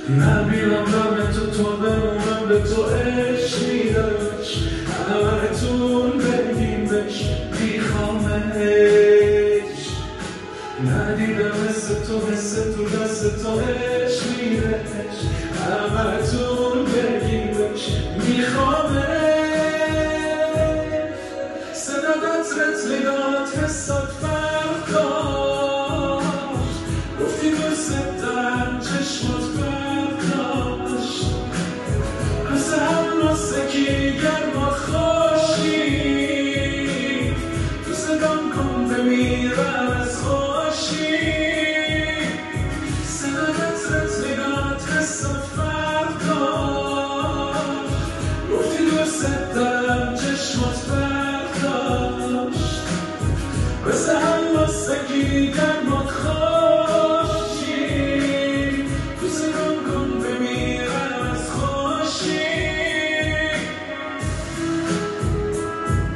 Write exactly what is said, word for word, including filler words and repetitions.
نمیرم دم تو تا بمونم به تو عشقی داشت همتون بگیمش میخوامش ندیدم حس تو حس تو دست تو عشق میرش همتون بگیمش میخوامش صداقت رتلیات حسات فرق داشت گفتی دوست دارم چشمات فرق داشت حس هم ناسکی گرمات خوشی تو صدام کن بمیرم از خوشی صداقت رتلیات حسات فرق داشت گفتی دوست دارم چشمات فرق داشت بس هم واسگی گرمات خواه